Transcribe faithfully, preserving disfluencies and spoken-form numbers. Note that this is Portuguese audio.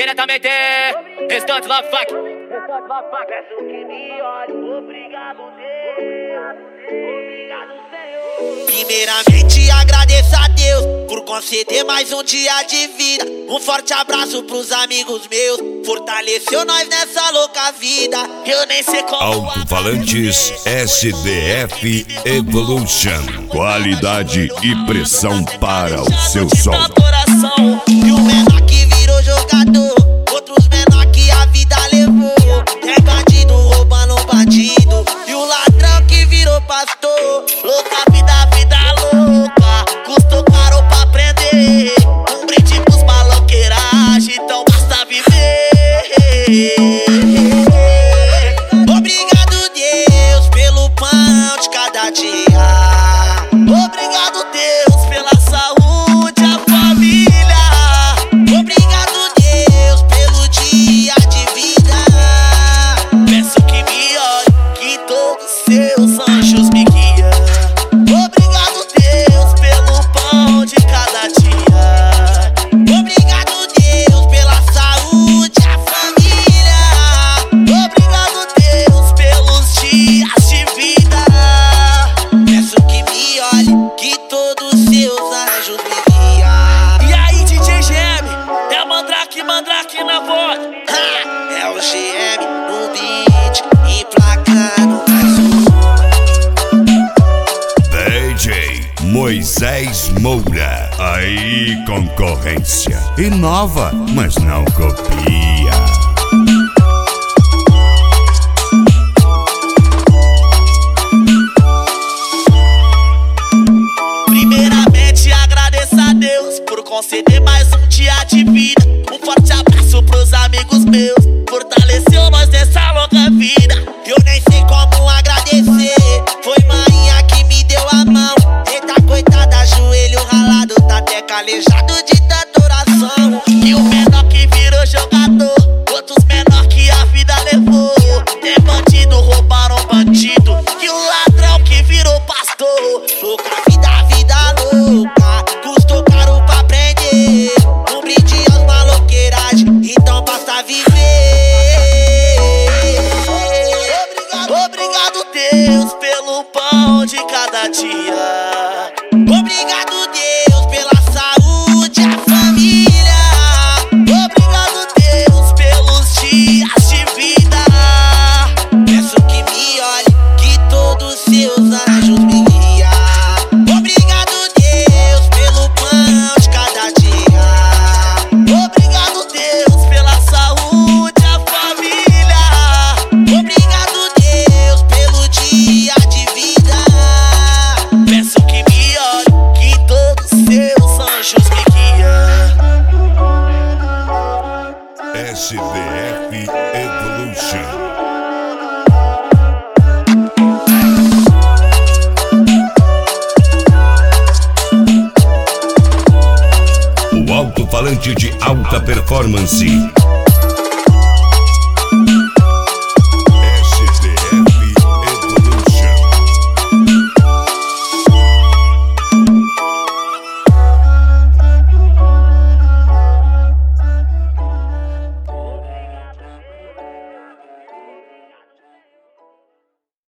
diretamente. Restante Love Fuck. Peço que me olhe, obrigado Deus, obrigado Senhor. Primeiramente agradeço a Deus por conceder mais um dia de vida. Um forte abraço pros amigos meus, fortaleceu nós nessa louca vida. Eu nem sei como Alto-falantes S D F Evolution. Qualidade e pressão para o seu som. E o menor que virou jogador, outros menor que a vida levou. É bandido roubando bandido, e o ladrão que virou pastor. Louca vida, vida louca, custou caro pra aprender. Um brinde pros maloqueiragem, então basta viver. Obrigado Deus pelo pão de cada dia. Obrigado Deus pela saúde, a família. Obrigado Deus pelo dia de vida. Peço que me olhe, que todos seus anjos me guiam. Obrigado Deus pelo pão de cada dia. Obrigado Deus pela saúde, a família. Obrigado Deus pelos dias de vida. Peço que me olhe, que todos seus anjos me guiam. E aí D J G M, é Mandrake, Mandrake na voz. Ha, é o G M no beat, emplacando mais um. D J Moisés Moura. Aí, concorrência. Inova, mas não copia. Primeiramente agradeço a Deus por conceder mais um dia de vida. Um forte abraço pros amigos meus, fortaleceu nós nessa louca vida. Eu nem sei como agradecer, foi manhã que me deu a mão. Eita coitada, joelho ralado, tá até calejado de tanta oração. E o menor que virou jogador, outros menor que a vida levou. É bandido, roubaram bandido, e o ladrão que virou pastor. Louca vida, vida louca, custou caro pra aprender. Um brinde aos maloqueiragem, então basta viver. Obrigado, obrigado Deus pelo pão de cada dia. Obrigado Deus pela saúde, a família. Obrigado Deus pelos dias de vida. Peço que me olhe, que todos seus anjos me guiam. Obrigado Deus pelo pão de cada dia. Obrigado Deus pela saúde, a família. Obrigado Deus pelo dia de vida. Peço que me olhe, que todos seus anjos me guiam. S D F Evolution. O alto-falante de alta performance.